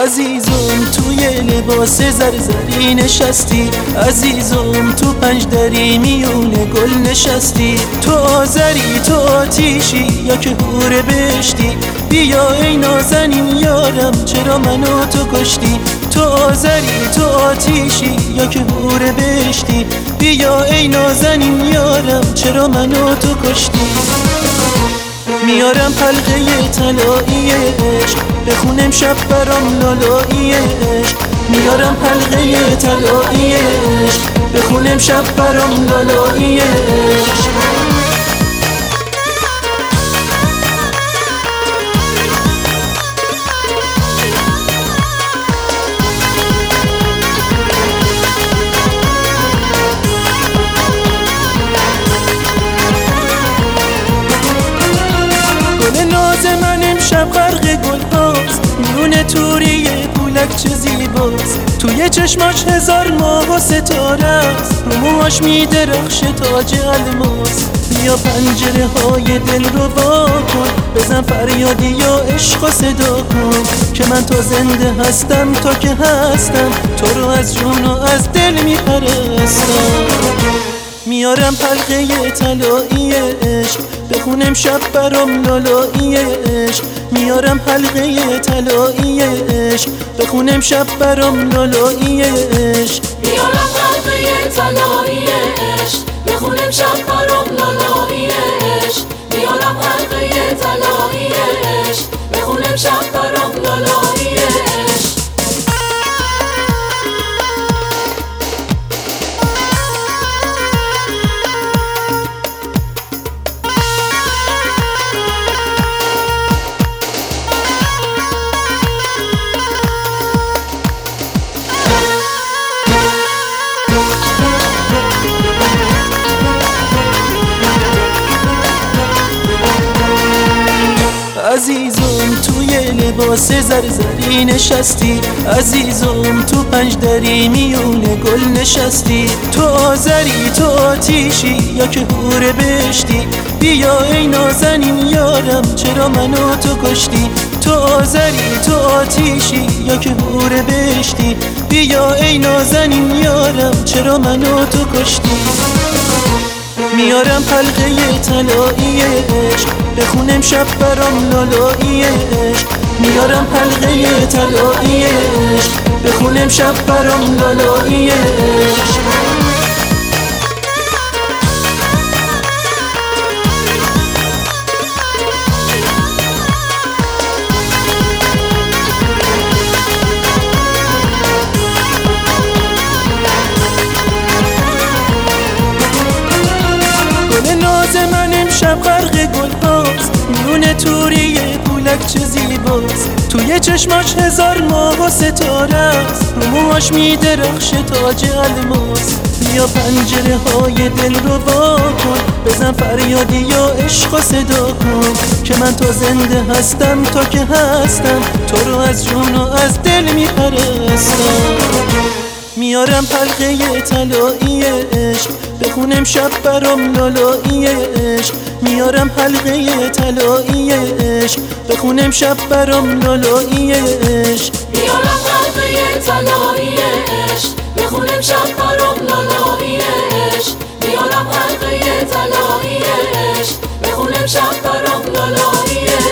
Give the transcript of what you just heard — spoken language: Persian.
عزیزم توی لباس زرزری نشستی، عزیزم تو پنج دری میون گل نشستی. تو آذری تو آتیشی یا که حور بهشتی، بیا ای نازنین یارم چرا منو تو کشتی. تو آذری تو آتیشی یا که حور بهشتی، بیا ای نازنین یارم چرا منو تو کشتی. میارم حلقه طلایی عشق بخونم شب برام لالایی عشق، میارم حلقه طلایی عشق بخونم شب برام لالایی عشق. من امشب غرق گل هاست، میون توری پولک چه زیباست. توی چشماش هزار ماه و ستاره است، رو موهاش میدرخشه تاج الماس. بیا پنجره های دل رو وا کن، بزن فریادی یا عشق و صدا کن که من تا زنده هستم تا که هستم، تو رو از جون و از دل میپرستم. میارم حلقه طلایی عشق بخونم شب برام لالایی عشق، میارم حلقه طلایی عشق بخونم شب برام لالایی عشق. میارم حلقه طلایی عشق بخونم شب برام لالایی عشق، میارم حلقه طلایی عشق بخونم شب برام لالایی عشق. عزیزم توی لباس زرزری نشستی، عزیزم تو پنج دری میون گل نشستی. تو آذری تو آتیشی یا که حور بهشتی، بیا ای نازنین یارم چرا منو تو کشتی. تو آذری تو آتیشی یا که حور بهشتی، بیا ای نازنین یارم چرا منو تو کشتی. میارم حلقه طلایی عشق بخونم شب برام لالایی عشق، میارم حلقه طلایی عشق بخونم شب برام لالایی عشق. من امشب غرق گل هاست، میون توری پولک چه زیباست. توی چشماش هزار ماه و ستاره است، رو موهاش میدرخشه تاج الماس. بیا پنجره های دل رو وا کن، بزن فریادی یا عشق و صدا کن که من تا زنده هستم تا که هستم، تو رو از جون و از دل میپرستم. میارم حلقه طلایی عشق بخونم شب برام لالایی عشق، میارم حلقه طلایی عشق بخونم شب برام لالایی عشق. میارم حلقه طلایی عشق بخونم شب برام لالایی عشق، میارم حلقه طلایی عشق بخونم شب برام لالایی عشق.